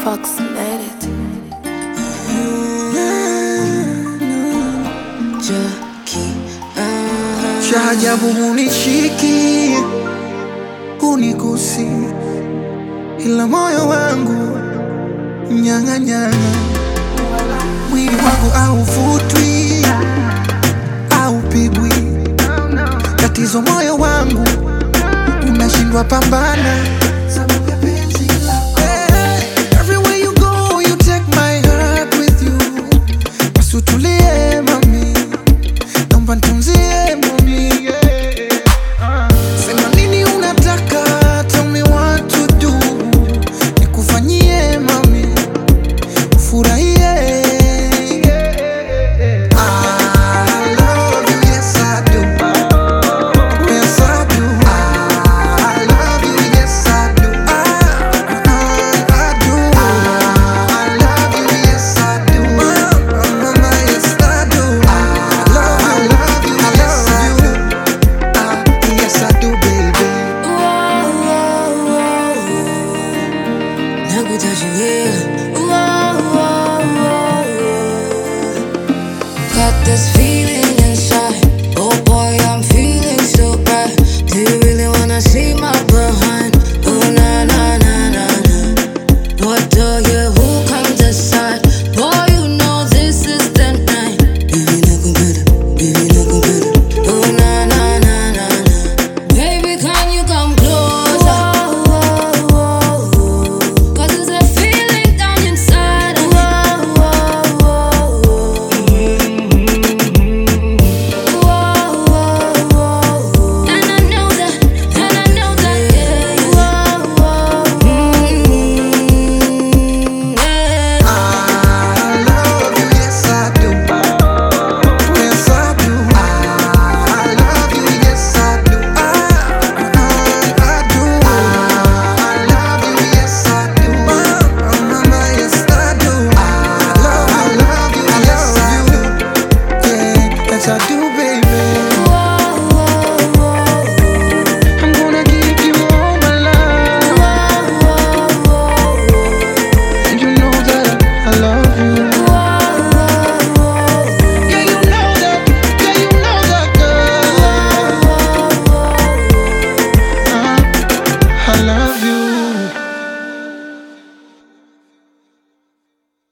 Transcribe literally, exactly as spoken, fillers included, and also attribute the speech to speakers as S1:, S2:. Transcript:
S1: approximated.
S2: Cha ajabu hunishiki, hunigusi, ila moyo wangu nyang'anyana. Mwili wangu hauvutwi, haupigwi. Tatizo moyo wangu unashindwa pambana. Everywhere you go, you take my heart with you. Basi utulie mami, naomba nitunzie mami. Sema nini unataka, tell me what to do. Nikufanyie mami, ufurahie.
S1: Got this feeling